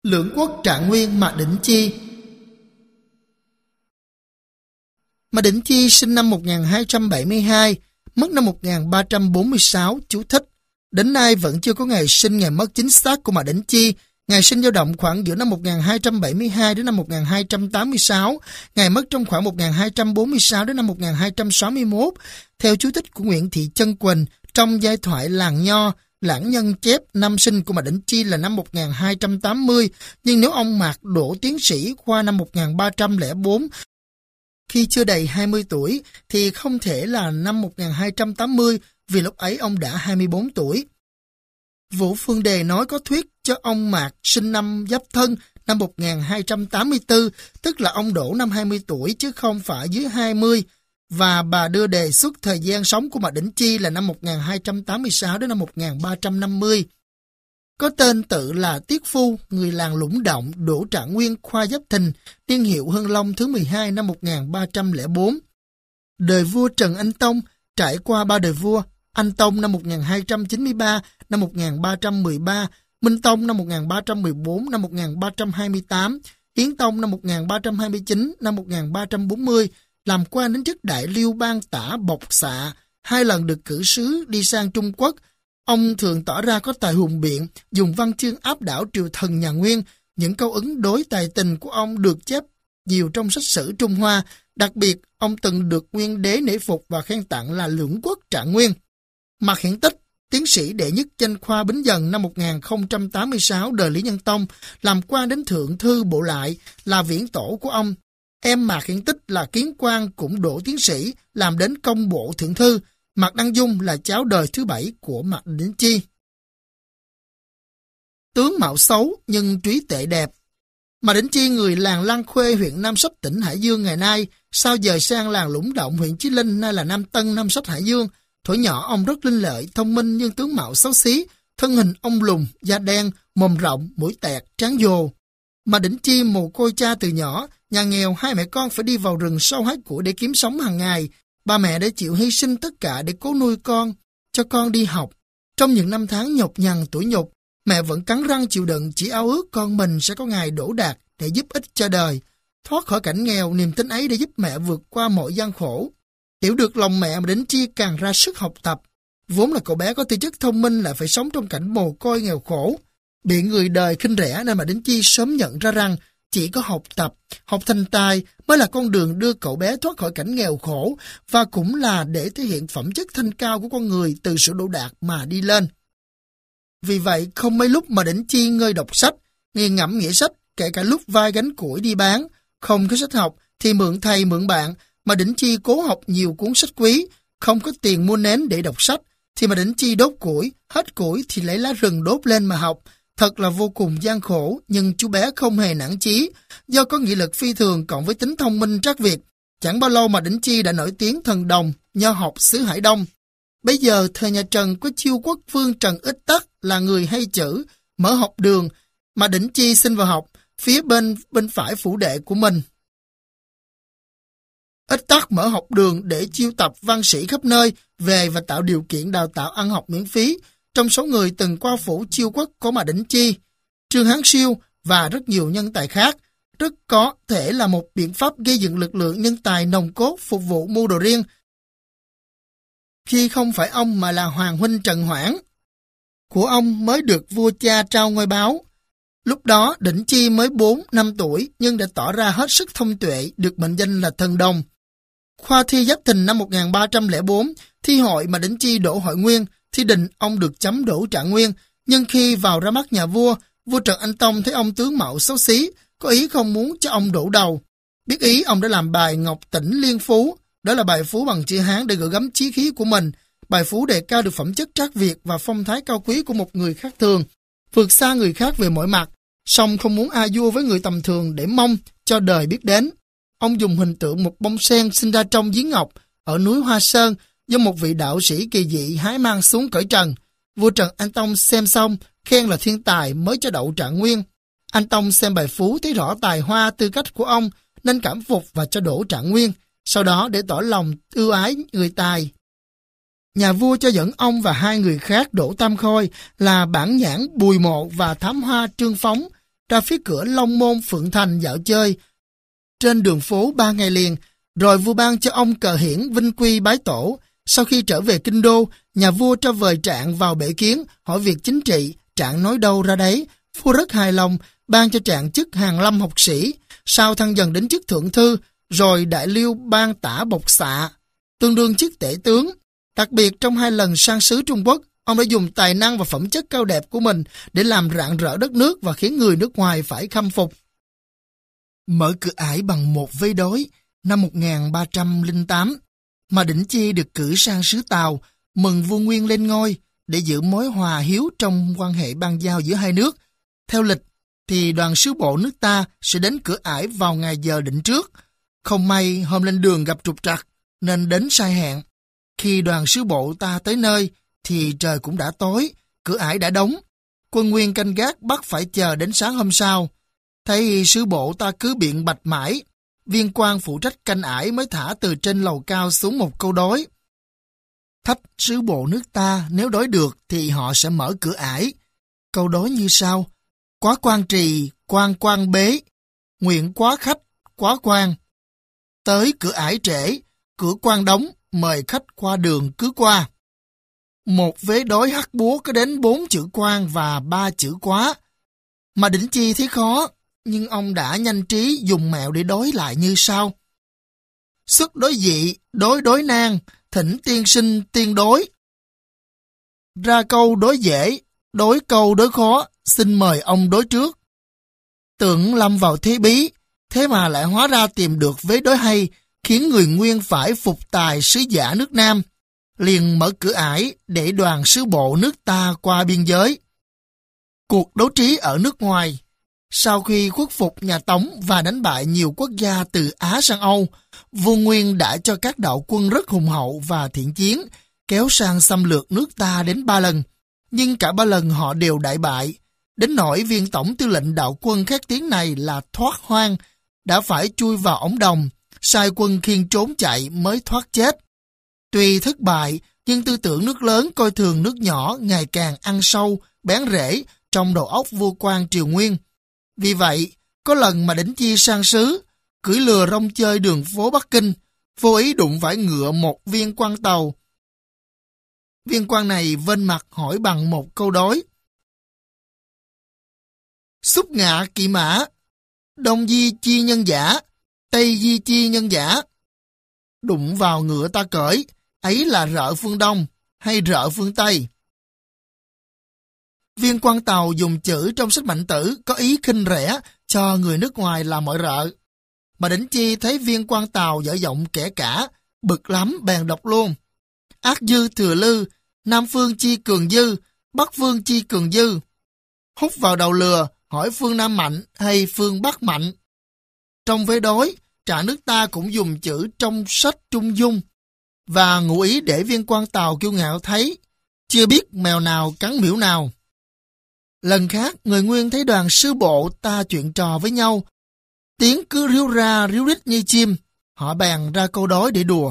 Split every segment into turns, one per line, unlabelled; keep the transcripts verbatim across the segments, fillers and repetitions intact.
Lưỡng quốc Trạng Nguyên Mạc Đỉnh Chi. Mạc Đỉnh Chi sinh năm một nghìn hai trăm bảy mươi hai, mất năm một nghìn ba trăm bốn mươi sáu, chú thích. Đến nay vẫn chưa có ngày sinh ngày mất chính xác của Mạc Đỉnh Chi. Ngày sinh dao động khoảng giữa năm một nghìn hai trăm bảy mươi hai đến năm một nghìn hai trăm tám mươi sáu, ngày mất trong khoảng một nghìn hai trăm bốn mươi sáu đến năm một nghìn hai trăm sáu mươi mốt. Theo chú thích của Nguyễn Thị Chân Quỳnh trong giai thoại Làng Nho, Lãng Nhân chép năm sinh của Mạc Đỉnh Chi là năm một nghìn hai trăm tám mươi, nhưng nếu ông Mạc đỗ tiến sĩ qua năm một nghìn ba trăm lẻ bốn, khi chưa đầy hai mươi tuổi, thì không thể là năm một nghìn hai trăm tám mươi, vì lúc ấy ông đã hai mươi bốn tuổi. Vũ Phương Đề nói có thuyết cho ông Mạc sinh năm Giáp Thân năm một nghìn hai trăm tám mươi tư, tức là ông đỗ năm hai mươi tuổi chứ không phải dưới hai mươi, và bà đưa đề xuất thời gian sống của Mạc Đỉnh Chi là năm một nghìn hai trăm tám mươi sáu đến năm một nghìn ba trăm năm mươi. Có tên tự là Tiết Phu, người làng Lũng Động, Đỗ Trạng Nguyên, khoa Giáp Thìn, niên hiệu Hưng Long thứ mười hai năm một nghìn ba trăm lẻ bốn. Đời vua Trần Anh Tông trải qua ba đời vua: Anh Tông năm một nghìn hai trăm chín mươi ba, năm một nghìn ba trăm mười ba, Minh Tông năm một nghìn ba trăm mười bốn, năm một nghìn ba trăm hai mươi tám, Hiến Tông năm một nghìn ba trăm hai mươi chín, năm một nghìn ba trăm bốn mươi, làm quan đến chức đại liêu bang tả Bộc Xạ, hai lần được cử sứ đi sang Trung Quốc. Ông thường tỏ ra có tài hùng biện, dùng văn chương áp đảo triều thần nhà Nguyên. Những câu ứng đối tài tình của ông được chép nhiều trong sách sử Trung Hoa. Đặc biệt, ông từng được Nguyên đế nể phục và khen tặng là Lưỡng quốc Trạng Nguyên. Mạc Hiển Tích, tiến sĩ đệ nhất danh khoa Bính Dần năm một nghìn không trăm tám mươi sáu đời Lý Nhân Tông, làm quan đến Thượng Thư Bộ Lại, là viễn tổ của ông. Em Mạc Hiển Tích là kiến quan cũng đỗ tiến sĩ, làm đến công bộ thượng thư. Mạc Đăng Dung là cháu đời thứ bảy của Mạc Đỉnh Chi. Tướng mạo xấu nhưng trí tuệ đẹp. Mạc Đỉnh Chi người làng Lan Khuê, huyện Nam Sách, tỉnh Hải Dương ngày nay, sau dời sang làng Lũng Động, huyện Chí Linh, nay là Nam Tân, Nam Sách, Hải Dương. Thuở nhỏ ông rất linh lợi, thông minh nhưng tướng mạo xấu xí, thân hình ông lùn, da đen, mồm rộng, mũi tẹt, trán dồ. Mạc Đỉnh Chi mồ côi cha từ nhỏ, nhà nghèo, hai mẹ con phải đi vào rừng sâu hái củi để kiếm sống hàng ngày. Ba mẹ đã chịu hy sinh tất cả để cố nuôi con, cho con đi học. Trong những năm tháng nhọc nhằn tủi nhục, mẹ vẫn cắn răng chịu đựng, chỉ ao ước con mình sẽ có ngày đỗ đạt để giúp ích cho đời. Thoát khỏi cảnh nghèo, niềm tin ấy đã giúp mẹ vượt qua mọi gian khổ. Hiểu được lòng mẹ, Mạc Đỉnh Chi càng ra sức học tập. Vốn là cậu bé có tư chất thông minh lại phải sống trong cảnh mồ côi nghèo khổ, bị người đời khinh rẻ, nên Mạc Đỉnh Chi sớm nhận ra rằng chỉ có học tập, học thành tài mới là con đường đưa cậu bé thoát khỏi cảnh nghèo khổ, và cũng là để thể hiện phẩm chất thanh cao của con người từ sự đỗ đạt mà đi lên. Vì vậy, không mấy lúc Mạc Đỉnh Chi ngơi đọc sách, nghiền ngẫm nghĩa sách, kể cả lúc vai gánh củi đi bán. Không có sách học thì mượn thầy mượn bạn. Mạc Đỉnh Chi cố học nhiều cuốn sách quý. Không có tiền mua nến để đọc sách thì Mạc Đỉnh Chi đốt củi, hết củi thì lấy lá rừng đốt lên mà học. Thật là vô cùng gian khổ, nhưng chú bé không hề nản chí. Do có nghị lực phi thường cộng với tính thông minh trắc việt, chẳng bao lâu Mạc Đỉnh Chi đã nổi tiếng thần đồng, nho học xứ Hải Đông. Bây giờ thời nhà Trần có chiêu quốc vương Trần Ích Tắc là người hay chữ, mở học đường. Mạc Đỉnh Chi xin vào học phía bên bên phải phủ đệ của mình. Ích Tắc mở học đường để chiêu tập văn sĩ khắp nơi về và tạo điều kiện đào tạo ăn học miễn phí. Trong số người từng qua phủ chiêu quốc có Mạc Đỉnh Chi, Trương Hán Siêu và rất nhiều nhân tài khác. Rất có thể là một biện pháp gây dựng lực lượng nhân tài nòng cốt phục vụ mưu đồ riêng. Khi không phải ông mà là Hoàng huynh Trần Hoảng của ông mới được vua cha trao ngôi báo. Lúc đó Đỉnh Chi mới bốn năm tuổi nhưng đã tỏ ra hết sức thông tuệ, được mệnh danh là thần đồng. Khoa thi Giáp Thìn năm một nghìn ba trăm lẻ bốn, thi hội mà Đỉnh Chi đỗ hội nguyên, thi đình ông được chấm đỗ Trạng Nguyên. Nhưng khi vào ra mắt nhà vua, vua Trần Anh Tông thấy ông tướng mạo xấu xí, có ý không muốn cho ông đỗ đầu. Biết ý, ông đã làm bài Ngọc Tỉnh Liên Phú, đó là bài phú bằng chữ Hán để gửi gắm chí khí của mình. Bài phú đề cao được phẩm chất trắc việt và phong thái cao quý của một người khác thường, vượt xa người khác về mọi mặt, song không muốn a vua với người tầm thường để mong cho đời biết đến. Ông dùng hình tượng một bông sen sinh ra trong giếng ngọc ở núi Hoa Sơn do một vị đạo sĩ kỳ dị hái mang xuống cõi trần. Vua Trần Anh Tông xem xong, khen là thiên tài mới cho đậu Trạng Nguyên. Anh Tông xem bài phú thấy rõ tài hoa tư cách của ông nên cảm phục và cho đỗ Trạng Nguyên. Sau đó để tỏ lòng ưu ái người tài, nhà vua cho dẫn ông và hai người khác đỗ tam khôi là Bản Nhãn Bùi Mộ và Thám Hoa Trương Phóng. ra phía cửa Long Môn Phượng Thành dạo chơi trên đường phố ba ngày liền, rồi vua ban cho ông cờ hiển vinh quy bái tổ. Sau khi trở về kinh đô, nhà vua cho vời Trạng vào bể kiến, hỏi việc chính trị. Trạng nói đâu ra đấy, vua rất hài lòng, ban cho Trạng chức hàn lâm học sĩ, sau thăng dần đến chức thượng thư, rồi đại liêu ban tả bộc xạ, tương đương chức tể tướng. Đặc biệt trong hai lần sang sứ Trung Quốc, ông đã dùng tài năng và phẩm chất cao đẹp của mình để làm rạng rỡ đất nước và khiến người nước ngoài phải khâm phục. Mở cửa ải bằng một vế đối, năm một nghìn ba trăm lẻ tám, mà Đỉnh Chi được cử sang xứ Tàu, mừng vua Nguyên lên ngôi để giữ mối hòa hiếu trong quan hệ bang giao giữa hai nước. Theo lịch thì đoàn sứ bộ nước ta sẽ đến cửa ải vào ngày giờ định trước. Không may hôm lên đường gặp trục trặc nên đến sai hẹn. Khi đoàn sứ bộ ta tới nơi thì trời cũng đã tối, cửa ải đã đóng. Quân Nguyên canh gác bắt phải chờ đến sáng hôm sau. Thấy sứ bộ ta cứ biện bạch mãi, viên quan phụ trách canh ải mới thả từ trên lầu cao xuống một câu đối. Thách sứ bộ nước ta nếu đối được thì họ sẽ mở cửa ải. Câu đối như sau: quá quan trì, quan quan bế, nguyện quá khách, quá quan. Tới cửa ải trễ, cửa quan đóng, mời khách qua đường cứ qua. Một vế đối hắc búa có đến bốn chữ quan và ba chữ quá. Mà Đỉnh Chi thấy khó, nhưng ông đã nhanh trí dùng mẹo để đối lại như sau: xuất đối dị, đối đối nan, thỉnh tiên sinh tiên đối. Ra câu đối dễ, đối câu đối khó, xin mời ông đối trước. Tưởng lâm vào thế bí, thế mà lại hóa ra tìm được vế đối hay, khiến người Nguyên phải phục tài sứ giả nước Nam, liền mở cửa ải để đoàn sứ bộ nước ta qua biên giới. Cuộc đấu trí ở nước ngoài. Sau khi khuất phục nhà Tống và đánh bại nhiều quốc gia từ Á sang Âu, vua Nguyên đã cho các đạo quân rất hùng hậu và thiện chiến, kéo sang xâm lược nước ta đến ba lần. Nhưng cả ba lần họ đều đại bại, đến nỗi viên tổng tư lệnh đạo quân khét tiếng này là Thoát Hoang, đã phải chui vào ống đồng, sai quân khiêng trốn chạy mới thoát chết. Tuy thất bại, nhưng tư tưởng nước lớn coi thường nước nhỏ ngày càng ăn sâu, bén rễ trong đầu óc vua quan Triều Nguyên. Vì vậy, có lần mà Đỉnh Chi sang sứ, cưỡi lừa rong chơi đường phố Bắc Kinh, vô ý đụng phải ngựa một viên quan Tàu. Viên quan này vênh mặt hỏi bằng một câu đối: xúc ngạ kỵ mã, đông di chi nhân giả, tây di chi nhân giả. Đụng vào ngựa ta cởi, ấy là rợ phương Đông hay rợ phương Tây? Viên quan Tàu dùng chữ trong sách Mạnh Tử có ý khinh rẻ cho người nước ngoài làm mọi rợ. Mà Đỉnh Chi thấy viên quan Tàu dở giọng kẻ cả, bực lắm bèn đọc luôn: ác dư thừa lư, Nam phương chi cường dư, Bắc phương chi cường dư. Hút vào đầu lừa, hỏi phương Nam mạnh hay phương Bắc mạnh. Trong vế đối, trả nước ta cũng dùng chữ trong sách Trung Dung, và ngụ ý để viên quan Tàu kiêu ngạo thấy, chưa biết mèo nào cắn miễu nào. Lần khác, người Nguyên thấy đoàn sứ bộ ta chuyện trò với nhau, tiếng cứ ríu ra ríu rít như chim, họ bèn ra câu đối để đùa: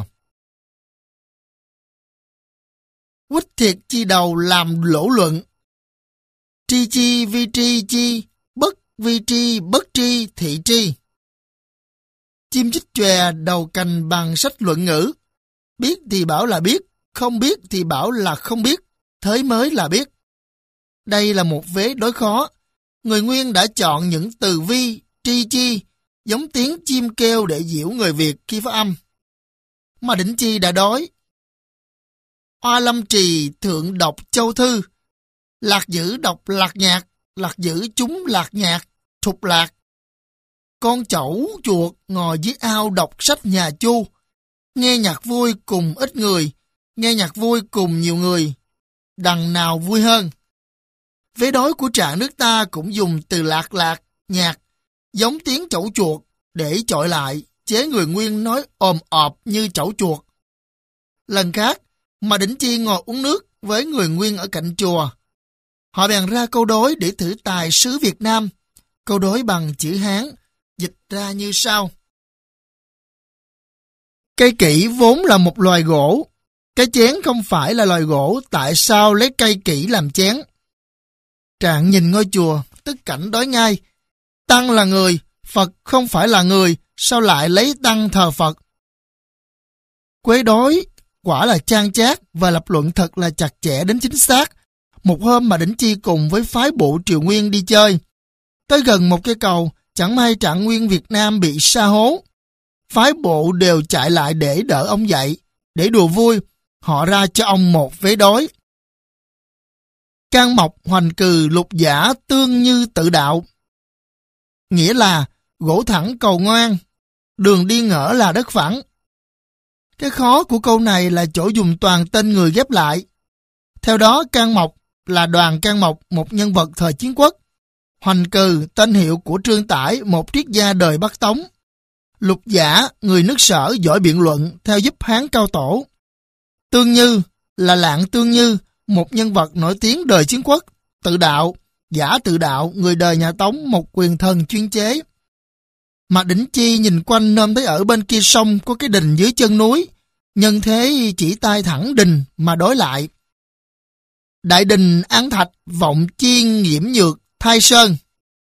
quýt thiệt chi đầu làm lỗ luận, tri chi vi tri chi, bất vi tri bất tri thị tri. Chim chích chòe đầu cành bằng sách luận ngữ, biết thì bảo là biết, không biết thì bảo là không biết, thế mới là biết. Đây là một vế đối khó. Người Nguyên đã chọn những từ vi, tri chi, giống tiếng chim kêu để giễu người Việt khi phát âm. Mà Đỉnh Chi đã đối: oa lâm trì thượng đọc châu thư, lạc dữ đọc lạc nhạc, lạc dữ chúng lạc nhạc, thục lạc. Con chẩu chuột ngồi dưới ao đọc sách nhà Chu, nghe nhạc vui cùng ít người, nghe nhạc vui cùng nhiều người, đằng nào vui hơn? Vế đối của trạng nước ta cũng dùng từ lạc lạc, nhạc, giống tiếng chẩu chuột để chọi lại, chế người Nguyên nói ồm ọp như chẩu chuột. Lần khác, mà Đỉnh Chi ngồi uống nước với người Nguyên ở cạnh chùa. Họ bèn ra câu đối để thử tài sứ Việt Nam. Câu đối bằng chữ Hán, dịch ra như sau: cây kỷ vốn là một loài gỗ. Cái chén không phải là loài gỗ, tại sao lấy cây kỷ làm chén? Trạng nhìn ngôi chùa, tức cảnh đói ngay, Tăng là người, Phật không phải là người, sao lại lấy Tăng thờ Phật? Quế đối quả là chan chát và lập luận thật là chặt chẽ đến chính xác. Một hôm mà Đỉnh Chi cùng với phái bộ Triều Nguyên đi chơi. Tới gần một cây cầu, chẳng may Trạng Nguyên Việt Nam bị sa hố. Phái bộ đều chạy lại để đỡ ông dậy. Để đùa vui, họ ra cho ông một vế đối. Can mộc hoành cừ lục giả tương như tự đạo. Nghĩa là gỗ thẳng cầu ngoan, đường đi ngỡ là đất phẳng. Cái khó của câu này là chỗ dùng toàn tên người ghép lại. Theo đó, Can Mộc là Đoàn Can Mộc, một nhân vật thời chiến quốc. Hoành cừ, tên hiệu của Trương Tải, một triết gia đời Bắc Tống. Lục giả, người nước Sở giỏi biện luận, theo giúp Hán Cao Tổ. Tương Như là Lạng Tương Như, một nhân vật nổi tiếng đời chiến quốc. Tự đạo, giả tự đạo, người đời nhà Tống, một quyền thần chuyên chế. Mà Đỉnh Chi nhìn quanh nôm thấy ở bên kia sông có cái đình dưới chân núi, nhân thế chỉ tay thẳng đình mà đối lại. Đại đình Án Thạch, Vọng Chiên, Nghiễm Nhược, Thai Sơn.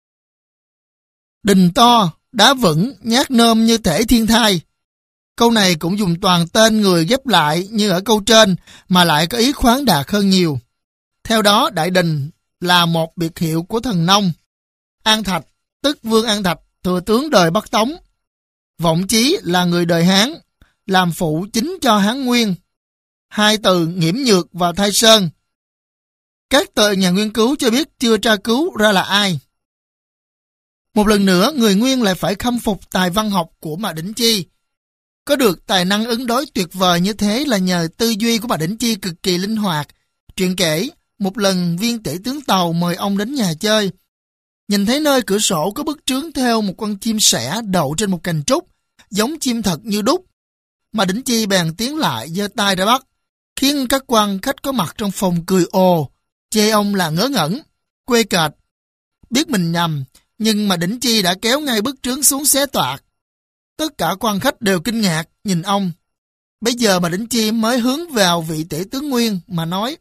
Đình to, đá vững, nhát nôm như thể thiên thai. Câu này cũng dùng toàn tên người ghép lại như ở câu trên, mà lại có ý khoáng đạt hơn nhiều. Theo đó, Đại Đình là một biệt hiệu của thần nông. An Thạch, tức Vương An Thạch, thừa tướng đời Bắc Tống. Vọng Chí là người đời Hán, làm phụ chính cho Hán Nguyên. Hai từ Nghiễm Nhược và Thai Sơn. Các tờ nhà nghiên cứu cho biết chưa tra cứu ra là ai. Một lần nữa, người Nguyên lại phải khâm phục tài văn học của Mạc Đỉnh Chi. Có được tài năng ứng đối tuyệt vời như thế là nhờ tư duy của Mạc Đỉnh Chi cực kỳ linh hoạt. Truyện kể, một lần viên tể tướng Tàu mời ông đến nhà chơi. Nhìn thấy nơi cửa sổ có bức trướng theo một con chim sẻ đậu trên một cành trúc, giống chim thật như đúc. Mà Đỉnh Chi bèn tiến lại giơ tay ra bắt, khiến các quan khách có mặt trong phòng cười ồ, chê ông là ngớ ngẩn, quê kệch. Biết mình nhầm, nhưng mà Đỉnh Chi đã kéo ngay bức trướng xuống xé toạc. Tất cả quan khách đều kinh ngạc nhìn ông. Bây giờ mà Đỉnh Chi mới hướng vào vị tể tướng Nguyên mà nói: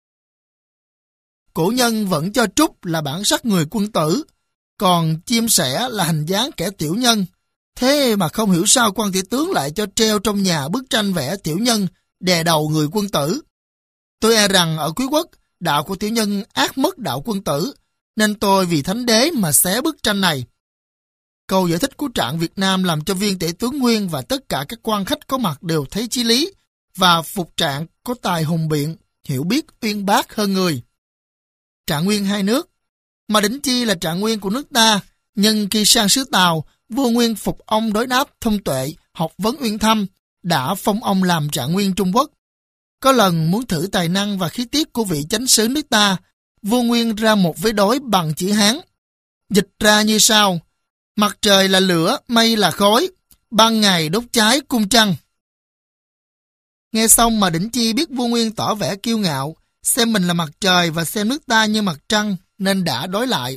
cổ nhân vẫn cho trúc là bản sắc người quân tử, còn chim sẻ là hình dáng kẻ tiểu nhân. Thế mà không hiểu sao quan tể tướng lại cho treo trong nhà bức tranh vẽ tiểu nhân đè đầu người quân tử. Tôi e rằng ở Quý Quốc, đạo của tiểu nhân ác mất đạo quân tử, nên tôi vì thánh đế mà xé bức tranh này. Câu giải thích của Trạng Việt Nam làm cho viên tể tướng Nguyên và tất cả các quan khách có mặt đều thấy chí lý, và phục Trạng có tài hùng biện, hiểu biết uyên bác hơn người. Trạng Nguyên hai nước. Mà Đỉnh Chi là Trạng Nguyên của nước ta, nhưng khi sang xứ Tàu, vua Nguyên phục ông đối đáp thông tuệ, học vấn uyên thâm, đã phong ông làm Trạng Nguyên Trung Quốc. Có lần muốn thử tài năng và khí tiết của vị chánh sứ nước ta, vua Nguyên ra một vế đối bằng chữ Hán. Dịch ra như sau: mặt trời là lửa, mây là khói, ban ngày đốt cháy cung trăng. Nghe xong mà Đỉnh Chi biết vua Nguyên tỏ vẻ kiêu ngạo, xem mình là mặt trời và xem nước ta như mặt trăng, nên đã đối lại.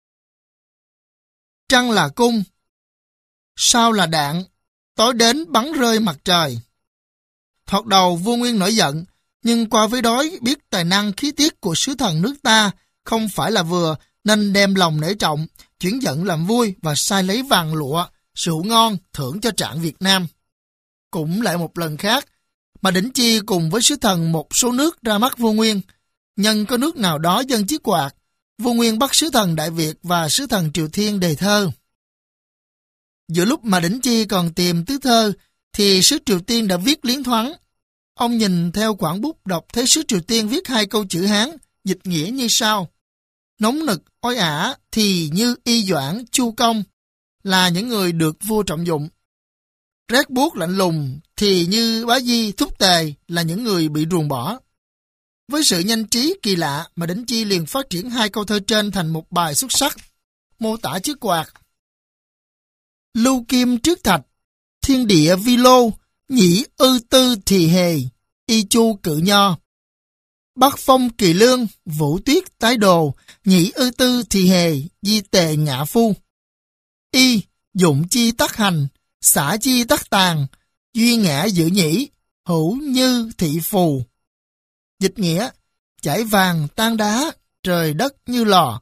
Trăng là cung, sao là đạn, tối đến bắn rơi mặt trời. Thoạt đầu vua Nguyên nổi giận, nhưng qua với đối biết tài năng khí tiết của sứ thần nước ta không phải là vừa, nên đem lòng nể trọng, chuyển giận làm vui và sai lấy vàng lụa, rượu ngon thưởng cho Trạng Việt Nam. Cũng lại một lần khác, mà Đỉnh Chi cùng với sứ thần một số nước ra mắt vua Nguyên. Nhân có nước nào đó dân chiếc quạt, vua Nguyên bắt sứ thần Đại Việt và sứ thần Triều Thiên đề thơ. Giữa lúc mà Đỉnh Chi còn tìm tứ thơ, thì sứ Triều Tiên đã viết liến thoáng. Ông nhìn theo quảng bút đọc thấy sứ Triều Tiên viết hai câu chữ Hán, dịch nghĩa như sau: nóng nực, oi ả, thì như Y Doãn, Chu Công, là những người được vua trọng dụng. Rét buốt lạnh lùng, thì như Bá Di, Thúc Tề, là những người bị ruồng bỏ. Với sự nhanh trí kỳ lạ mà Đỉnh Chi liền phát triển hai câu thơ trên thành một bài xuất sắc, mô tả chiếc quạt. Lưu kim trước thạch, thiên địa vi lô, nhĩ ư tư thì hề, y chu cự nho. Bắc phong kỳ lương, vũ tuyết tái đồ, nhĩ ư tư thì hề, di tề ngã phu. Y, dụng chi tắc hành, xả chi tắc tàn, duy ngã giữ nhĩ, hữu như thị phù. Dịch nghĩa: chải vàng tan đá, trời đất như lò,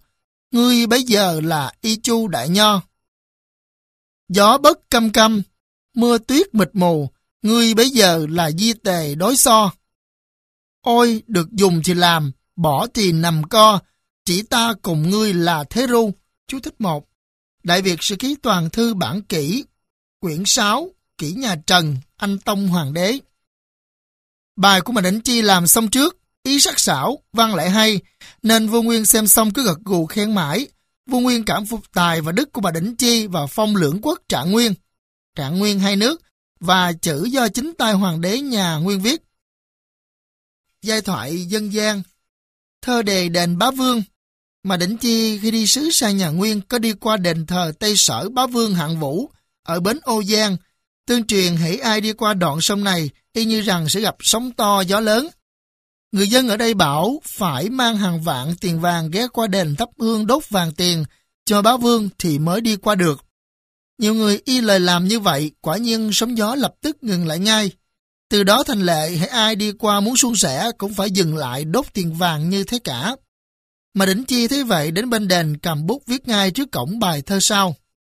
ngươi bấy giờ là Y Chu Đại Nho. Gió bất căm căm, mưa tuyết mịt mù, ngươi bấy giờ là Di Tề Đối So. Ôi, được dùng thì làm, bỏ thì nằm co, chỉ ta cùng ngươi là Thế Ru. Chú thích một. Đại Việt Sử Ký Toàn Thư Bản Kỷ, quyển sáu, Kỷ Nhà Trần, Anh Tông Hoàng đế. Bài của Mạc Đỉnh Chi làm xong trước, ý sắc sảo, văn lại hay, nên vua Nguyên xem xong cứ gật gù khen mãi. Vua Nguyên cảm phục tài và đức của Mạc Đỉnh Chi và phong lưỡng quốc Trạng Nguyên, Trạng Nguyên hai nước, và chữ do chính tay hoàng đế nhà Nguyên viết. Giai thoại dân gian. Thơ đề đền Bá Vương. Mạc Đỉnh Chi khi đi sứ sang nhà Nguyên có đi qua đền thờ Tây Sở Bá Vương Hạng Vũ ở bến Âu Giang. Tương truyền hễ ai đi qua đoạn sông này y như rằng sẽ gặp sóng to gió lớn. Người dân ở đây bảo phải mang hàng vạn tiền vàng ghé qua đền thắp hương đốt vàng tiền cho Bá Vương thì mới đi qua được. Nhiều người y lời làm như vậy, quả nhiên sóng gió lập tức ngừng lại ngay. Từ đó thành lệ, hễ ai đi qua muốn suôn sẻ cũng phải dừng lại đốt tiền vàng như thế cả. Mà Đỉnh Chi thấy vậy đến bên đền cầm bút viết ngay trước cổng bài thơ sau.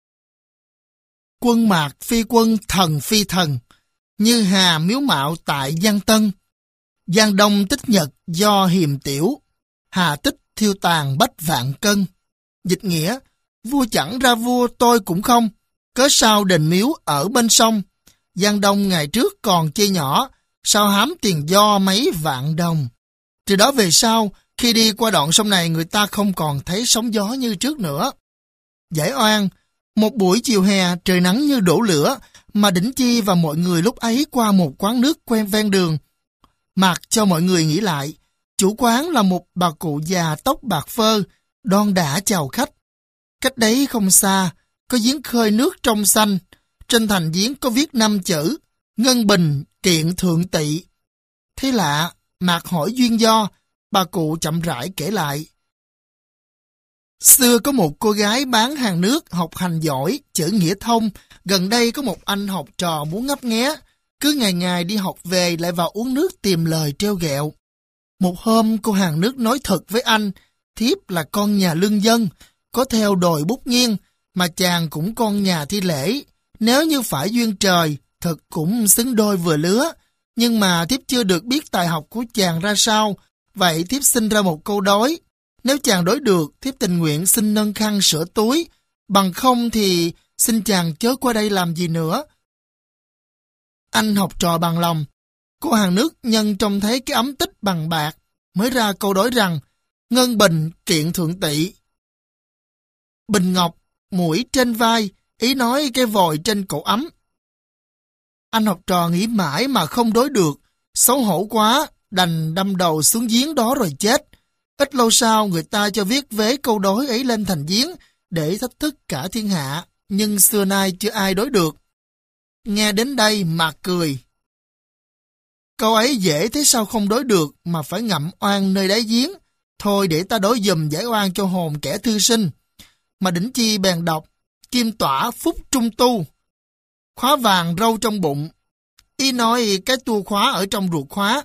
Quân mạc phi quân, thần phi thần, như hà miếu mạo tại Giang Tân. Giang Đông tích nhật do hiềm tiểu, hà tích thiêu tàn bách vạn cân. Dịch nghĩa, vua chẳng ra vua tôi cũng không, cớ sao đền miếu ở bên sông. Giang Đông ngày trước còn chê nhỏ, sao hám tiền do mấy vạn đồng. Từ đó về sau, khi đi qua đoạn sông này người ta không còn thấy sóng gió như trước nữa. Giải oan, một buổi chiều hè trời nắng như đổ lửa, mà Đỉnh Chi và mọi người lúc ấy qua một quán nước quen ven đường. Mặc cho mọi người nghĩ lại, chủ quán là một bà cụ già tóc bạc phơ, đon đả chào khách. Cách đấy không xa, có giếng khơi nước trong xanh, trên thành giếng có viết năm chữ, Ngân Bình Kiện Thượng Tỵ. Thế lạ, Mạc hỏi duyên do, bà cụ chậm rãi kể lại. Xưa có một cô gái bán hàng nước, học hành giỏi, chữ nghĩa thông, gần đây có một anh học trò muốn ngấp nghé, cứ ngày ngày đi học về lại vào uống nước tìm lời trêu ghẹo. Một hôm cô hàng nước nói thật với anh, thiếp là con nhà lương dân, có theo đòi bút nghiêng, mà chàng cũng con nhà thi lễ. Nếu như phải duyên trời, thật cũng xứng đôi vừa lứa, nhưng mà thiếp chưa được biết tài học của chàng ra sao, vậy thiếp xin ra một câu đối. Nếu chàng đối được, thiếp tình nguyện xin nâng khăn sửa túi, bằng không thì xin chàng chớ qua đây làm gì nữa. Anh học trò bằng lòng. Cô hàng nước nhân trông thấy cái ấm tích bằng bạc, mới ra câu đối rằng, Ngân Bình Kiện Thượng Tỵ. Bình ngọc, mũi trên vai, ý nói cái vòi trên cổ ấm. Anh học trò nghĩ mãi mà không đối được, xấu hổ quá, đành đâm đầu xuống giếng đó rồi chết. Ít lâu sau người ta cho viết vế câu đối ấy lên thành giếng để thách thức cả thiên hạ, nhưng xưa nay chưa ai đối được. Nghe đến đây mà cười. Câu ấy dễ thế sao không đối được mà phải ngậm oan nơi đáy giếng. Thôi để ta đối dùm giải oan cho hồn kẻ thư sinh. Mà Đỉnh Chi bèn đọc, Kim tỏa phúc trung tu, khóa vàng râu trong bụng. Ý nói cái tua khóa ở trong ruột khóa.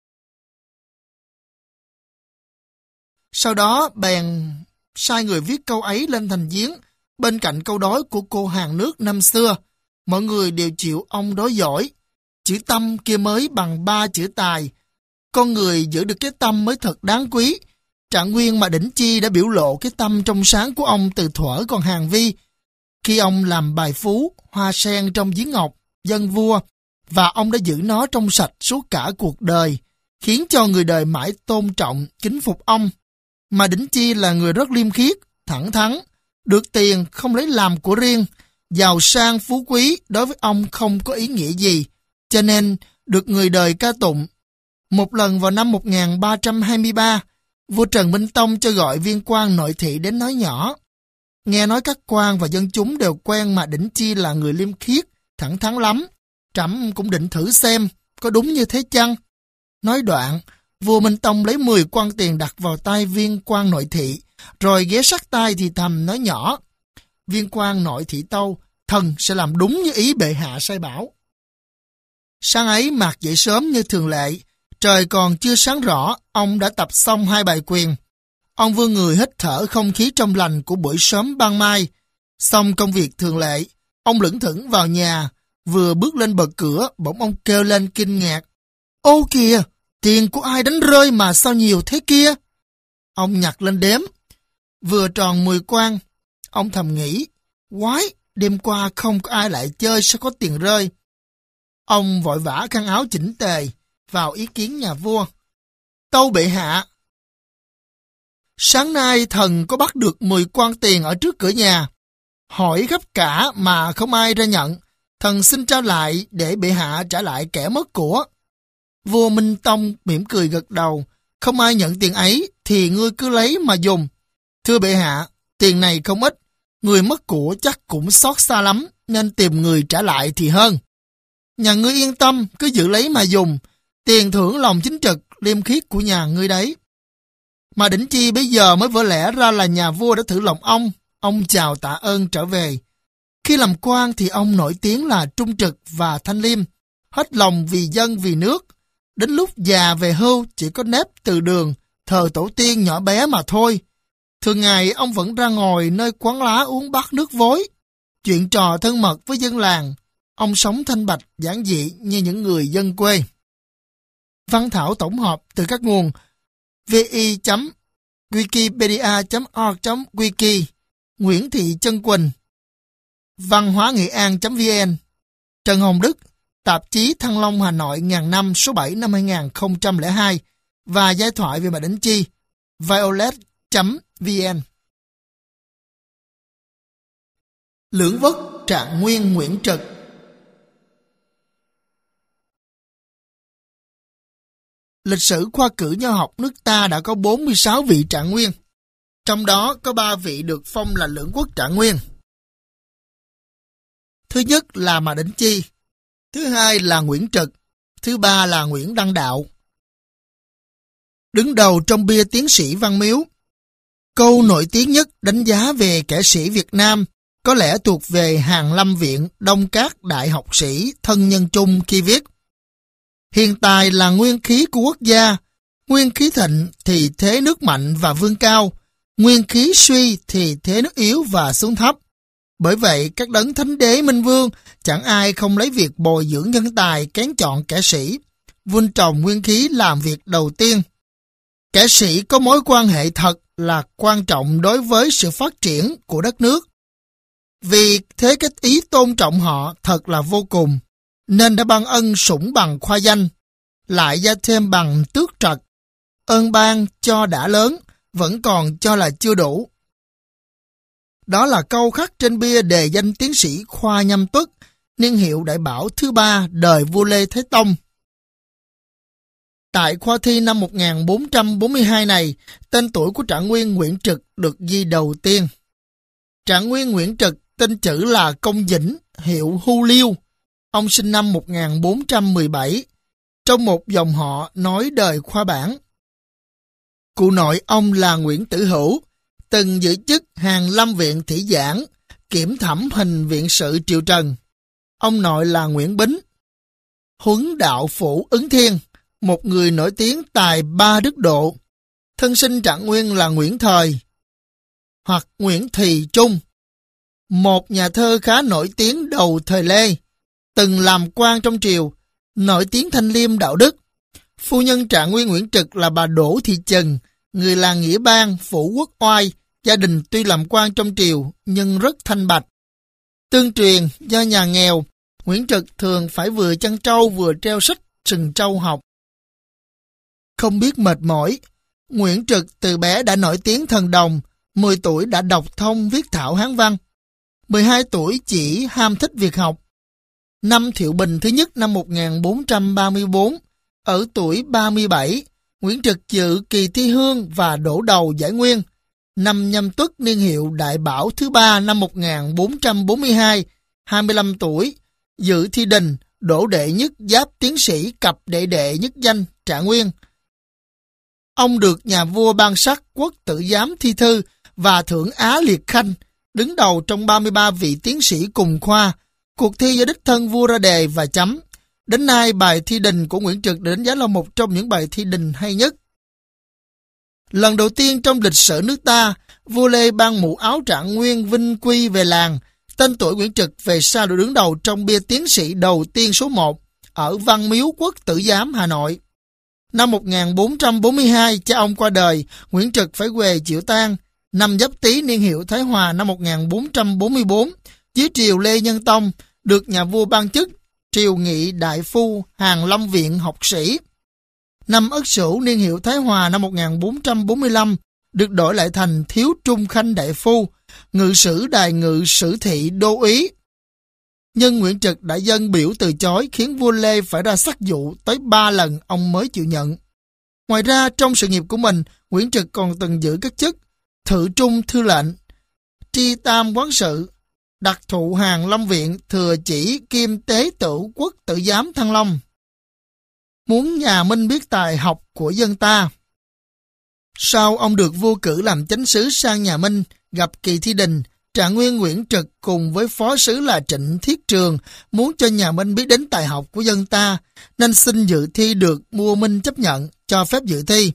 Sau đó bèn sai người viết câu ấy lên thành giếng, bên cạnh câu đối của cô hàng nước năm xưa. Mọi người đều chịu ông đối giỏi. Chữ tâm kia mới bằng ba chữ tài. Con người giữ được cái tâm mới thật đáng quý. Trạng Nguyên mà Đỉnh Chi đã biểu lộ cái tâm trong sáng của ông từ thuở còn hàng vi. Khi ông làm bài phú, hoa sen trong giếng ngọc, dân vua, và ông đã giữ nó trong sạch suốt cả cuộc đời, khiến cho người đời mãi tôn trọng, kính phục ông. Mà Đỉnh Chi là người rất liêm khiết, thẳng thắn, được tiền không lấy làm của riêng, giàu sang phú quý đối với ông không có ý nghĩa gì, cho nên được người đời ca tụng. Một lần vào năm một nghìn ba trăm hai mươi ba, vua Trần Minh Tông cho gọi viên quan nội thị đến nói nhỏ. Nghe nói các quan và dân chúng đều quen mà Đỉnh Chi là người liêm khiết, thẳng thắn lắm. Trẫm cũng định thử xem, có đúng như thế chăng? Nói đoạn, vua Minh Tông lấy mười quan tiền đặt vào tay viên quan nội thị, rồi ghé sát tai thì thầm nói nhỏ. Viên quan nội thị tâu, thần sẽ làm đúng như ý bệ hạ sai bảo. Sáng ấy Mạc dậy sớm như thường lệ, trời còn chưa sáng rõ, ông đã tập xong hai bài quyền. Ông vươn người hít thở không khí trong lành của buổi sớm ban mai. Xong công việc thường lệ, ông lững thững vào nhà, vừa bước lên bậc cửa, bỗng ông kêu lên kinh ngạc. Ô kìa, tiền của ai đánh rơi mà sao nhiều thế kia? Ông nhặt lên đếm, vừa tròn mười quan. Ông thầm nghĩ, quái, đêm qua không có ai lại chơi sao có tiền rơi. Ông vội vã khăn áo chỉnh tề, vào ý kiến nhà vua. Tâu bệ hạ, sáng nay thần có bắt được mười quan tiền ở trước cửa nhà. Hỏi khắp cả mà không ai ra nhận. Thần xin trao lại để bệ hạ trả lại kẻ mất của. Vua Minh Tông mỉm cười gật đầu. Không ai nhận tiền ấy thì ngươi cứ lấy mà dùng. Thưa bệ hạ, tiền này không ít. Người mất của chắc cũng xót xa lắm, nên tìm người trả lại thì hơn. Nhà ngươi yên tâm, cứ giữ lấy mà dùng. Tiền thưởng lòng chính trực, liêm khiết của nhà ngươi đấy. Mà Đỉnh Chi bây giờ mới vỡ lẽ ra là nhà vua đã thử lòng ông. Ông chào tạ ơn trở về. Khi làm quan thì ông nổi tiếng là trung trực và thanh liêm, hết lòng vì dân vì nước. Đến lúc già về hưu chỉ có nếp từ đường, thờ tổ tiên nhỏ bé mà thôi. Thường ngày ông vẫn ra ngồi nơi quán lá uống bát nước vối, chuyện trò thân mật với dân làng. Ông sống thanh bạch, giản dị như những người dân quê. Văn thảo tổng hợp từ các nguồn vi chấm wikipedia chấm org chấm wiki, Nguyễn Thị Trân Quỳnh, văn hóa nghệ an chấm vn, Trần Hồng Đức, tạp chí Thăng Long Hà Nội ngàn năm số bảy năm hai nghìn không trăm lẻ hai và giai thoại về bà Đỉnh Chi, violet chấm vn. Lưỡng Vất Trạng Nguyên Nguyễn Trực. Lịch sử khoa cử nho học nước ta đã có bốn mươi sáu vị trạng nguyên, trong đó có ba vị được phong là Lưỡng Quốc trạng nguyên. Thứ nhất là Mã Đỉnh Chi, thứ hai là Nguyễn Trực, thứ ba là Nguyễn Đăng Đạo. Đứng đầu trong bia tiến sĩ Văn Miếu, câu nổi tiếng nhất đánh giá về kẻ sĩ Việt Nam có lẽ thuộc về Hàn Lâm Viện Đông Các đại học sĩ Thân Nhân Trung khi viết: hiện tài là nguyên khí của quốc gia, nguyên khí thịnh thì thế nước mạnh và vươn cao, nguyên khí suy thì thế nước yếu và xuống thấp. Bởi vậy, các đấng thánh đế minh vương chẳng ai không lấy việc bồi dưỡng nhân tài kén chọn kẻ sĩ, vun trồng nguyên khí làm việc đầu tiên. Kẻ sĩ có mối quan hệ thật là quan trọng đối với sự phát triển của đất nước. Vì thế cái ý tôn trọng họ thật là vô cùng, nên đã ban ân sủng bằng khoa danh, lại gia thêm bằng tước trật. Ơn ban cho đã lớn, vẫn còn cho là chưa đủ. Đó là câu khắc trên bia đề danh tiến sĩ Khoa Nhâm Tuất, niên hiệu Đại Bảo thứ ba đời vua Lê Thế Tông. Tại khoa thi năm một nghìn bốn trăm bốn mươi hai này, tên tuổi của trạng nguyên Nguyễn Trực được ghi đầu tiên. Trạng nguyên Nguyễn Trực tên chữ là Công Vĩnh, hiệu Hu Liêu. Ông sinh năm một nghìn bốn trăm mười bảy, trong một dòng họ nói đời khoa bản. Cụ nội ông là Nguyễn Tử Hữu, từng giữ chức Hàn Lâm Viện Thị Giảng, kiểm thẩm hình viện sự triều Trần. Ông nội là Nguyễn Bính, huấn đạo phủ Ứng Thiên, một người nổi tiếng tài ba đức độ. Thân sinh trạng nguyên là Nguyễn Thời hoặc Nguyễn Thì Trung, một nhà thơ khá nổi tiếng đầu thời Lê, từng làm quan trong triều, nổi tiếng thanh liêm đạo đức. Phu nhân trạng nguyên Nguyễn Trực là bà Đỗ Thị Trần, người làng Nghĩa Bang, phủ Quốc Oai. Gia đình tuy làm quan trong triều nhưng rất thanh bạch. Tương truyền do nhà nghèo, Nguyễn Trực thường phải vừa chăn trâu vừa treo sách sừng trâu học. Không biết mệt mỏi, Nguyễn Trực từ bé đã nổi tiếng thần đồng, mười tuổi đã đọc thông viết thạo Hán văn. mười hai tuổi chỉ ham thích việc học. Năm Thiệu Bình thứ nhất năm một nghìn bốn trăm ba mươi bốn, ở tuổi ba mươi bảy, Nguyễn Trực dự kỳ thi hương và đổ đầu giải nguyên. Năm Nhâm Tuất niên hiệu Đại Bảo thứ ba năm một nghìn bốn trăm bốn mươi hai, hai mươi lăm tuổi, dự thi đình, đỗ đệ nhất giáp tiến sĩ cập đệ đệ nhất danh Trạng Nguyên. Ông được nhà vua ban sắc quốc tử giám thi thư và thưởng Á Liệt Khanh, đứng đầu trong ba mươi ba vị tiến sĩ cùng khoa. Cuộc thi do đích thân vua ra đề và chấm. Đến nay, bài thi đình của Nguyễn Trực được đánh giá là một trong những bài thi đình hay nhất. Lần đầu tiên trong lịch sử nước ta, vua Lê ban mũ áo Trạng Nguyên vinh quy về làng. Tên tuổi Nguyễn Trực về sau được đứng đầu trong bia tiến sĩ đầu tiên số một ở Văn Miếu Quốc Tử Giám, Hà Nội. Năm một nghìn bốn trăm bốn mươi hai, cha ông qua đời, Nguyễn Trực phải về chịu tang. Năm Giáp Tý niên hiệu Thái Hòa năm một nghìn bốn trăm bốn mươi tư, dưới triều Lê Nhân Tông, được nhà vua ban chức triều nghị đại phu Hàn Lâm Viện học sĩ. Năm Ất Sửu niên hiệu Thái Hòa năm một nghìn bốn trăm bốn mươi lăm, được đổi lại thành Thiếu Trung Khanh đại phu, ngự sử đài ngự sử thị đô úy. Nhưng Nguyễn Trực đã dâng biểu từ chối, khiến vua Lê phải ra sắc dụ tới ba lần ông mới chịu nhận. Ngoài ra, trong sự nghiệp của mình, Nguyễn Trực còn từng giữ các chức Thự Trung Thư lệnh, Tri Tam Quán sự, Đặc thụ Hàn Lâm Viện, Thừa chỉ Kim Tế Tửu Quốc Tử Giám Thăng Long. Muốn nhà Minh biết tài học của dân ta. Sau ông được vua cử làm chánh sứ sang nhà Minh, gặp Kỳ Thi Đình, Trạng Nguyên Nguyễn Trực cùng với phó sứ là Trịnh Thiết Trường muốn cho nhà Minh biết đến tài học của dân ta, nên xin dự thi được vua Minh chấp nhận, cho phép dự thi.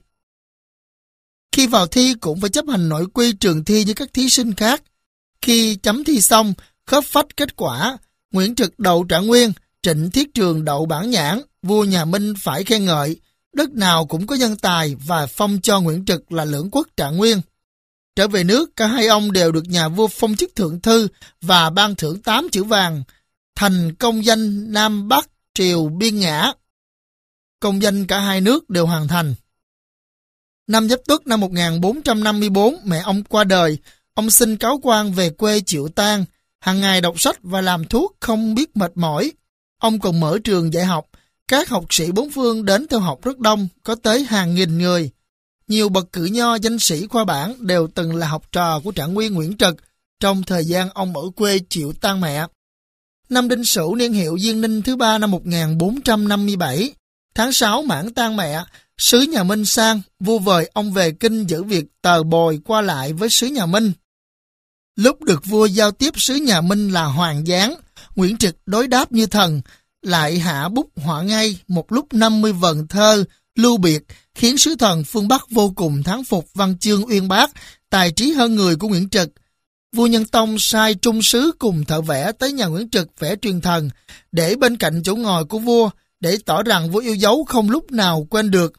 Khi vào thi cũng phải chấp hành nội quy trường thi với các thí sinh khác. Khi chấm thi xong, khớp phách kết quả, Nguyễn Trực đậu Trạng Nguyên, Trịnh Thiết Trường đậu Bản Nhãn, vua nhà Minh phải khen ngợi, đất nào cũng có nhân tài và phong cho Nguyễn Trực là lưỡng quốc Trạng Nguyên. Trở về nước, cả hai ông đều được nhà vua phong chức thượng thư và ban thưởng tám chữ vàng, thành công danh Nam Bắc triều Biên Ngã. Công danh cả hai nước đều hoàn thành. Năm Giáp Tuất năm một nghìn bốn trăm năm mươi tư, mẹ ông qua đời, ông xin cáo quan về quê chịu tang, hàng ngày đọc sách và làm thuốc không biết mệt mỏi. Ông còn mở trường dạy học, các học sĩ bốn phương đến theo học rất đông, có tới hàng nghìn người. Nhiều bậc cử nho, danh sĩ khoa bảng đều từng là học trò của Trạng Nguyên Nguyễn Trực trong thời gian ông ở quê chịu tang mẹ. Năm Đinh Sửu niên hiệu Diên Ninh thứ ba năm một nghìn bốn trăm năm mươi bảy, tháng sáu mãn tang mẹ, sứ nhà Minh sang, vua vời ông về kinh giữ việc tờ bồi qua lại với sứ nhà Minh. Lúc được vua giao tiếp sứ nhà Minh là Hoàng Giáng, Nguyễn Trực đối đáp như thần, lại hạ bút họa ngay một lúc năm mươi vần thơ lưu biệt, khiến sứ thần phương Bắc vô cùng thán phục văn chương uyên bác, tài trí hơn người của Nguyễn Trực. Vua Nhân Tông sai trung sứ cùng thợ vẽ tới nhà Nguyễn Trực vẽ truyền thần, để bên cạnh chỗ ngồi của vua, để tỏ rằng vua yêu dấu không lúc nào quên được.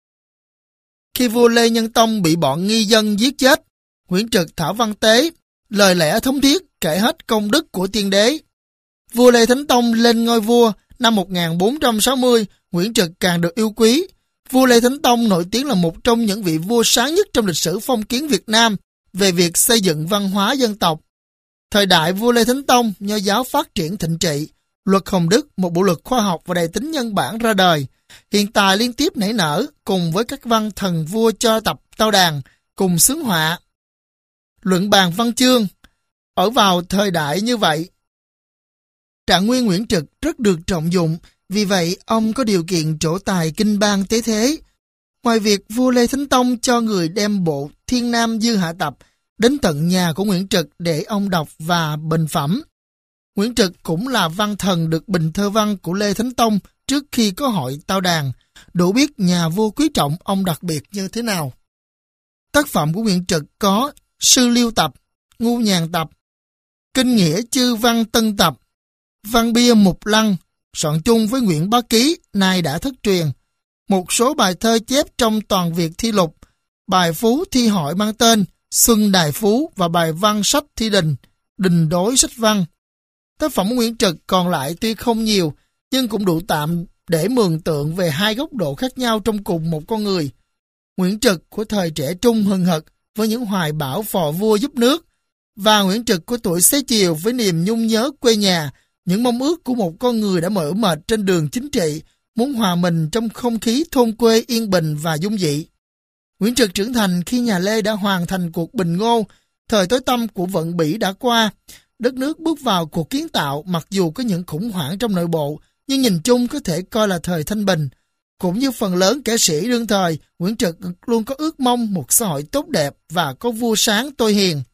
Khi vua Lê Nhân Tông bị bọn nghi dân giết chết, Nguyễn Trực thảo văn tế, lời lẽ thống thiết kể hết công đức của tiên đế. Vua Lê Thánh Tông lên ngôi vua năm một nghìn bốn trăm sáu mươi, Nguyễn Trực càng được yêu quý. Vua Lê Thánh Tông nổi tiếng là một trong những vị vua sáng nhất trong lịch sử phong kiến Việt Nam về việc xây dựng văn hóa dân tộc. Thời đại vua Lê Thánh Tông, nho giáo phát triển thịnh trị, luật Hồng Đức, một bộ luật khoa học và đầy tính nhân bản ra đời. Hiện tài liên tiếp nảy nở cùng với các văn thần vua cho tập tao đàn, cùng xướng họa. Luận bàn văn chương. Ở vào thời đại như vậy, Trạng Nguyên Nguyễn Trực rất được trọng dụng, vì vậy ông có điều kiện trổ tài kinh ban tế thế. Ngoài việc vua Lê Thánh Tông cho người đem bộ Thiên Nam Dư Hạ Tập đến tận nhà của Nguyễn Trực để ông đọc và bình phẩm, Nguyễn Trực cũng là văn thần được bình thơ văn của Lê Thánh Tông trước khi có hội tao đàn, đủ biết nhà vua quý trọng ông đặc biệt như thế nào. Tác phẩm của Nguyễn Trực có Sư Liêu Tập, Ngu Nhàn Tập, Kinh Nghĩa Chư Văn Tân Tập, Văn Bia Mục Lăng, soạn chung với Nguyễn Bá Ký, nay đã thất truyền. Một số bài thơ chép trong Toàn Việt Thi Lục, bài Phú Thi Hội mang tên Xuân Đài Phú và bài văn sách Thi Đình, Đình Đối Sách Văn. Tác phẩm của Nguyễn Trực còn lại tuy không nhiều, nhưng cũng đủ tạm để mường tượng về hai góc độ khác nhau trong cùng một con người. Nguyễn Trực của thời trẻ trung hừng hực với những hoài bão phò vua giúp nước, và Nguyễn Trực của tuổi xế chiều với niềm nhung nhớ quê nhà, những mong ước của một con người đã mỏi mệt trên đường chính trị, muốn hòa mình trong không khí thôn quê yên bình và dung dị. Nguyễn Trực trưởng thành khi nhà Lê đã hoàn thành cuộc bình ngô, thời tối tăm của vận bỉ đã qua, đất nước bước vào cuộc kiến tạo, mặc dù có những khủng hoảng trong nội bộ, nhưng nhìn chung có thể coi là thời thanh bình. Cũng như phần lớn kẻ sĩ đương thời, Nguyễn Trực luôn có ước mong một xã hội tốt đẹp và có vua sáng tôi hiền.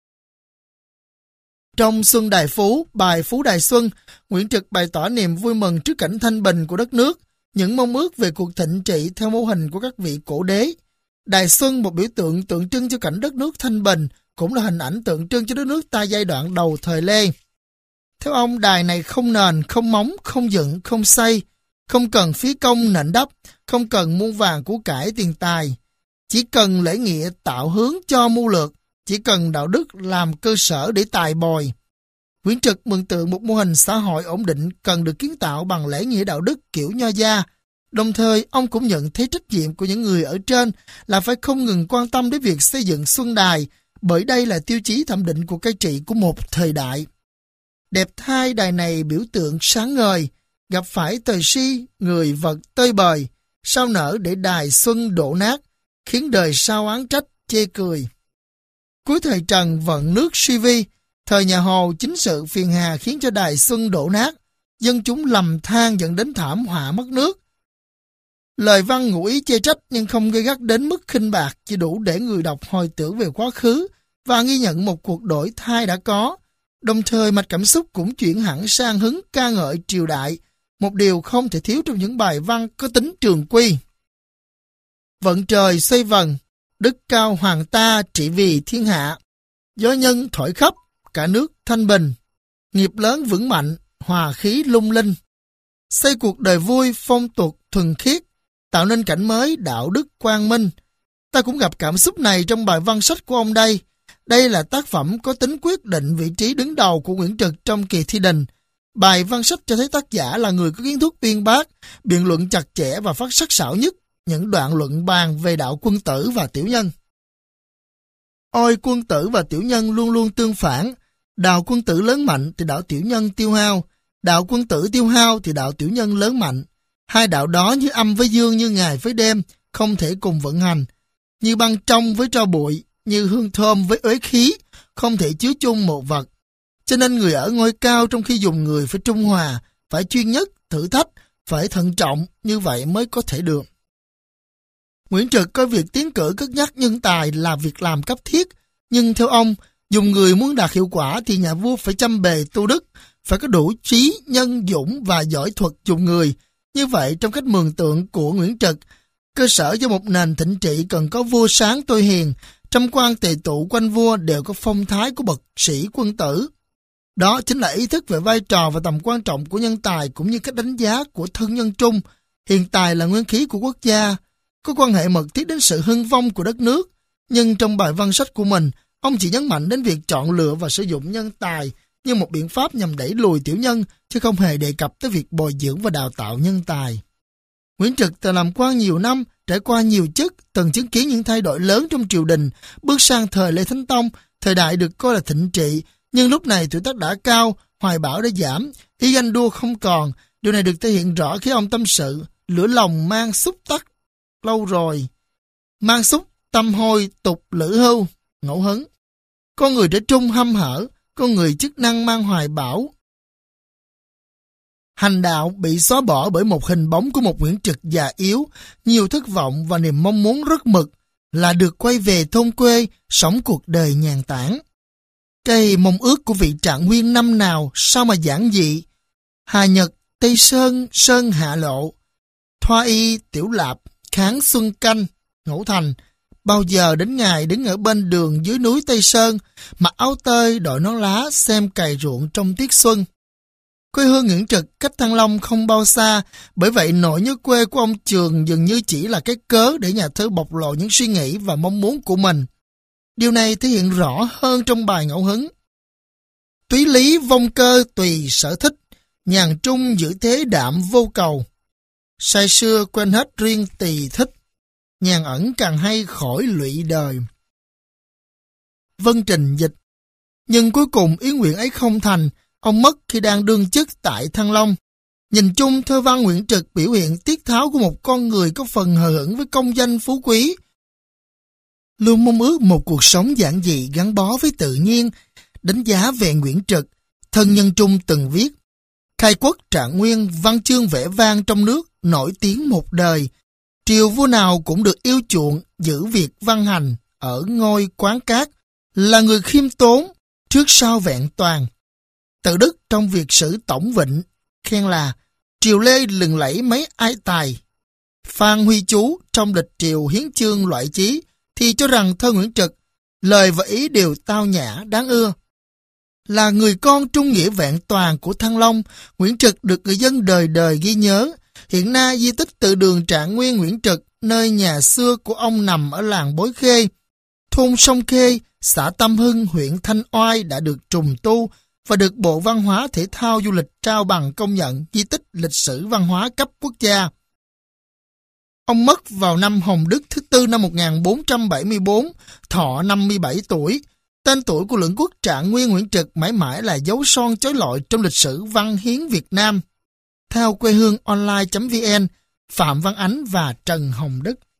Trong Xuân Đài Phú, bài Phú Đài Xuân, Nguyễn Trực bày tỏ niềm vui mừng trước cảnh thanh bình của đất nước, những mong ước về cuộc thịnh trị theo mô hình của các vị cổ đế. Đài Xuân, một biểu tượng tượng trưng cho cảnh đất nước thanh bình, cũng là hình ảnh tượng trưng cho đất nước ta giai đoạn đầu thời Lê. Theo ông, đài này không nền, không móng, không dựng, không xây, không cần phí công nện đắp, không cần muôn vàng của cải tiền tài. Chỉ cần lễ nghĩa tạo hướng cho mưu lược, chỉ cần đạo đức làm cơ sở để tài bồi. Nguyễn Trực mường tượng một mô hình xã hội ổn định cần được kiến tạo bằng lễ nghĩa đạo đức kiểu nho gia. Đồng thời, ông cũng nhận thấy trách nhiệm của những người ở trên là phải không ngừng quan tâm đến việc xây dựng xuân đài, bởi đây là tiêu chí thẩm định của cai trị của một thời đại. Đẹp thay đài này biểu tượng sáng ngời, gặp phải thời si, người vật tơi bời, sao nở để đài xuân đổ nát, khiến đời sao oán trách, chê cười. Cuối thời Trần vận nước suy vi, thời nhà Hồ chính sự phiền hà khiến cho đài xuân đổ nát, dân chúng lầm than dẫn đến thảm họa mất nước. Lời văn ngụ ý chê trách nhưng không gây gắt đến mức khinh bạc, chỉ đủ để người đọc hồi tưởng về quá khứ và ghi nhận một cuộc đổi thay đã có. Đồng thời mạch cảm xúc cũng chuyển hẳn sang hứng ca ngợi triều đại, một điều không thể thiếu trong những bài văn có tính trường quy. Vận trời xoay vần, đức cao hoàng ta trị vì thiên hạ, gió nhân thổi khắp, cả nước thanh bình, nghiệp lớn vững mạnh, hòa khí lung linh. Xây cuộc đời vui, phong tục thuần khiết, tạo nên cảnh mới đạo đức quang minh. Ta cũng gặp cảm xúc này trong bài văn sách của ông đây. Đây là tác phẩm có tính quyết định vị trí đứng đầu của Nguyễn Trực trong kỳ thi đình. Bài văn sách cho thấy tác giả là người có kiến thức uyên bác, biện luận chặt chẽ và phát sắc sảo nhất những đoạn luận bàn về đạo quân tử và tiểu nhân. Ôi quân tử và tiểu nhân luôn luôn tương phản. Đạo quân tử lớn mạnh thì đạo tiểu nhân tiêu hao. Đạo quân tử tiêu hao thì đạo tiểu nhân lớn mạnh. Hai đạo đó như âm với dương, như ngày với đêm, không thể cùng vận hành. Như băng trong với tro bụi, như hương thơm với uế khí, không thể chứa chung một vật. Cho nên người ở ngôi cao trong khi dùng người phải trung hòa, phải chuyên nhất, thử thách, phải thận trọng, như vậy mới có thể được. Nguyễn Trực coi việc tiến cử cất nhắc nhân tài là việc làm cấp thiết, nhưng theo ông, dùng người muốn đạt hiệu quả thì nhà vua phải chăm bề tu đức, phải có đủ trí, nhân dũng và giỏi thuật dùng người. Như vậy, trong cách mường tượng của Nguyễn Trực, cơ sở cho một nền thịnh trị cần có vua sáng tôi hiền, trăm quan tề tụ quanh vua đều có phong thái của bậc sĩ quân tử. Đó chính là ý thức về vai trò và tầm quan trọng của nhân tài cũng như cách đánh giá của thân nhân trung. Hiện tài là nguyên khí của quốc gia, có quan hệ mật thiết đến sự hưng vong của đất nước. Nhưng trong bài văn sách của mình, ông chỉ nhấn mạnh đến việc chọn lựa và sử dụng nhân tài như một biện pháp nhằm đẩy lùi tiểu nhân, chứ không hề đề cập tới việc bồi dưỡng và đào tạo nhân tài. Nguyễn Trực từng làm quan nhiều năm, trải qua nhiều chức, từng chứng kiến những thay đổi lớn trong triều đình, bước sang thời Lê Thánh Tông, thời đại được coi là thịnh trị, nhưng lúc này tuổi tác đã cao, hoài bão đã giảm, ý ganh đua không còn. Điều này được thể hiện rõ khi ông tâm sự, lửa lòng mang xúc tắt lâu rồi, mang xúc tâm hôi tục lữ hưu, ngẫu hứng. Con người trẻ trung hăm hở, con người chức năng mang hoài bão. Hành đạo bị xóa bỏ bởi một hình bóng của một Nguyễn Trực già yếu, nhiều thất vọng và niềm mong muốn rất mực là được quay về thôn quê, sống cuộc đời nhàn tản. Cây mong ước của vị Trạng Nguyên năm nào sao mà giản dị. Hà Nhật, Tây Sơn, Sơn Hạ Lộ, Thoa Y, Tiểu Lạp, Kháng Xuân Canh, Ngũ Thành, bao giờ đến ngày đứng ở bên đường dưới núi Tây Sơn, mặc áo tơi, đội nón lá, xem cày ruộng trong tiết xuân. Quê hương Nguyễn Trực cách Thăng Long không bao xa, bởi vậy nỗi nhớ quê của ông Trường dường như chỉ là cái cớ để nhà thơ bộc lộ những suy nghĩ và mong muốn của mình. Điều này thể hiện rõ hơn trong bài ngẫu hứng. Túy lý vong cơ tùy sở thích, nhàn trung giữ thế đạm vô cầu. Say xưa quên hết riêng tỳ thích, nhàn ẩn càng hay khỏi lụy đời. Vân Trình dịch. Nhưng cuối cùng ý nguyện ấy không thành, ông mất khi đang đương chức tại Thăng Long. Nhìn chung, thơ văn Nguyễn Trực biểu hiện tiết tháo của một con người có phần hờ hững với công danh phú quý. Luôn mong ước một cuộc sống giản dị gắn bó với tự nhiên. Đánh giá về Nguyễn Trực, thân nhân Trung từng viết: khai quốc Trạng Nguyên, văn chương vẻ vang trong nước, nổi tiếng một đời. Triều vua nào cũng được yêu chuộng, giữ việc văn hành, ở ngôi quán cát, là người khiêm tốn, trước sau vẹn toàn. Tự đức trong việc sử tổng vịnh, khen là triều Lê lừng lẫy mấy ai tài. Phan Huy Chú trong lịch triều hiến chương loại chí thì cho rằng thơ Nguyễn Trực, lời và ý đều tao nhã, đáng ưa. Là người con trung nghĩa vẹn toàn của Thăng Long, Nguyễn Trực được người dân đời đời ghi nhớ. Hiện nay di tích tự đường Trạng Nguyên Nguyễn Trực, nơi nhà xưa của ông nằm ở làng Bối Khê, thôn Sông Khê, xã Tâm Hưng, huyện Thanh Oai đã được trùng tu và được Bộ Văn hóa Thể thao Du lịch trao bằng công nhận di tích lịch sử văn hóa cấp quốc gia. Ông mất vào năm Hồng Đức thứ tư năm một nghìn bốn trăm bảy mươi tư, thọ năm mươi bảy tuổi. Tên tuổi của lưỡng quốc Trạng Nguyên Nguyễn Trực mãi mãi là dấu son chói lọi trong lịch sử văn hiến Việt Nam. Theo quê hương online chấm vn, Phạm Văn Ánh và Trần Hồng Đức.